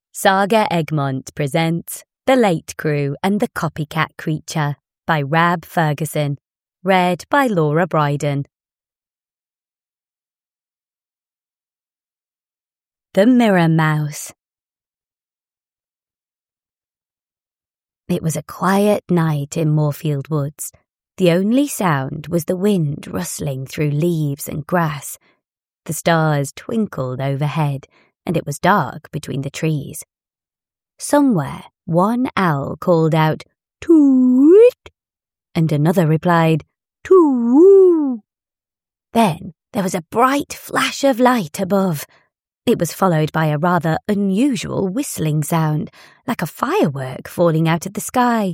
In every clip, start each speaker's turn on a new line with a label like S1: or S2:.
S1: Saga Egmont presents The Late Crew and the Copycat Creature by Rab Ferguson, read by Laura Bryden. The Mirror Mouse. It was a quiet night in Moorfield Woods. The only sound was the wind rustling through leaves and grass. The stars twinkled overhead, and it was dark between the trees. Somewhere, one owl called out, "Toot!" and another replied, "Too-woo!" Then there was a bright flash of light above. It was followed by a rather unusual whistling sound, like a firework falling out of the sky.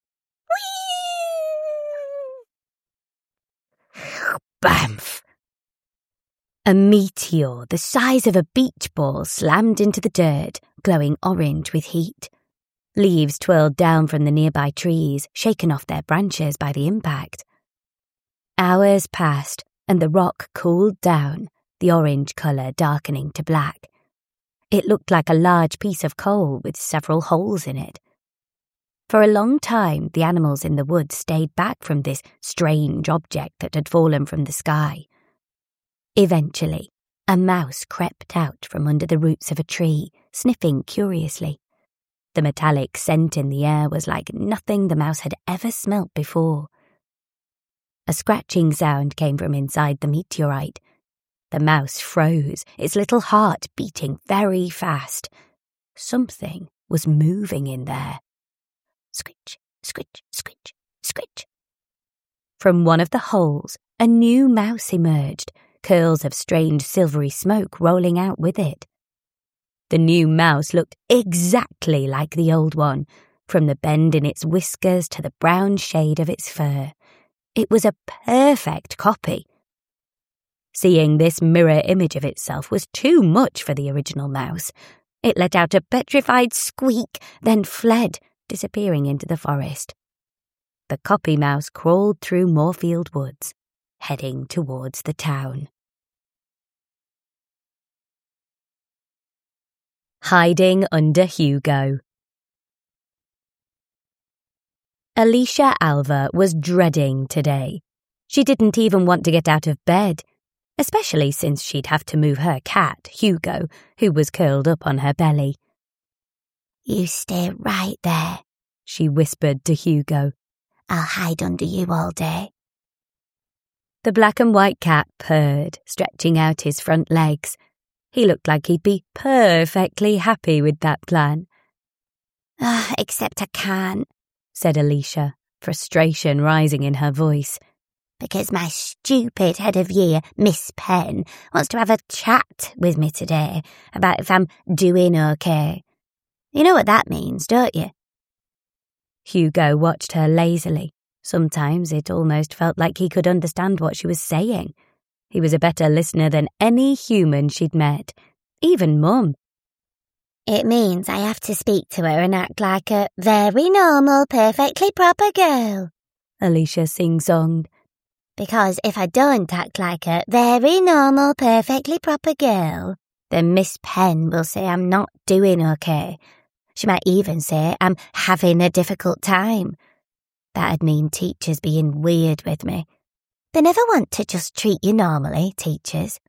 S1: Whee! Bamf! A meteor the size of a beach ball slammed into the dirt, glowing orange with heat. Leaves twirled down from the nearby trees, shaken off their branches by the impact. Hours passed, and the rock cooled down, the orange colour darkening to black. It looked like a large piece of coal with several holes in it. For a long time, the animals in the woods stayed back from this strange object that had fallen from the sky. Eventually, a mouse crept out from under the roots of a tree, sniffing curiously. The metallic scent in the air was like nothing the mouse had ever smelt before. A scratching sound came from inside the meteorite. The mouse froze, its little heart beating very fast. Something was moving in there. Scritch, scritch, scritch, scritch. From one of the holes, a new mouse emerged, curls of strange silvery smoke rolling out with it. The new mouse looked exactly like the old one, from the bend in its whiskers to the brown shade of its fur. It was a perfect copy. Seeing this mirror image of itself was too much for the original mouse. It let out a petrified squeak, then fled, disappearing into the forest. The copy mouse crawled through Moorfield Woods, heading towards the town. Hiding under Hugo. Alicia Alva was dreading today. She didn't even want to get out of bed, especially since she'd have to move her cat, Hugo, who was curled up on her belly. "You stay right there," she whispered to Hugo. "I'll hide under you all day." The black and white cat purred, stretching out his front legs. He looked like he'd be perfectly happy with that plan. "Except I can't," said Alicia, frustration rising in her voice. "Because my stupid head of year, Miss Penn, wants to have a chat with me today about if I'm doing okay. You know what that means, don't you?" Hugo watched her lazily. Sometimes it almost felt like he could understand what she was saying. He was a better listener than any human she'd met, even Mum. "It means I have to speak to her and act like a very normal, perfectly proper girl," Alicia sing-songed. "Because if I don't act like a very normal, perfectly proper girl, then Miss Penn will say I'm not doing okay. She might even say I'm having a difficult time. That'd mean teachers being weird with me. They never want to just treat you normally, teachers."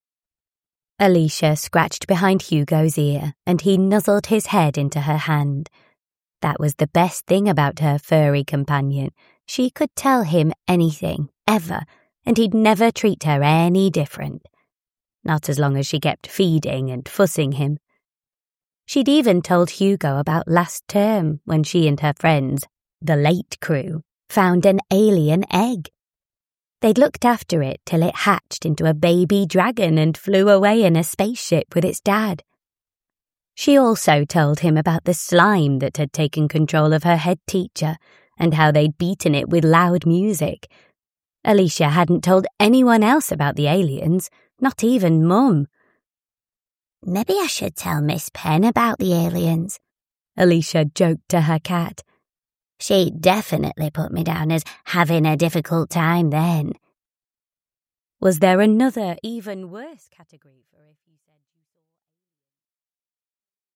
S1: Alicia scratched behind Hugo's ear, and he nuzzled his head into her hand. That was the best thing about her furry companion. She could tell him anything, ever, and he'd never treat her any different. Not as long as she kept feeding and fussing him. She'd even told Hugo about last term when she and her friends, the Late Crew, found an alien egg. They'd looked after it till it hatched into a baby dragon and flew away in a spaceship with its dad. She also told him about the slime that had taken control of her head teacher and how they'd beaten it with loud music. Alicia hadn't told anyone else about the aliens, not even Mum. "Maybe I should tell Miss Penn about the aliens," Alicia joked to her cat. "She'd definitely put me down as having a difficult time then." Was there another, even worse category for if you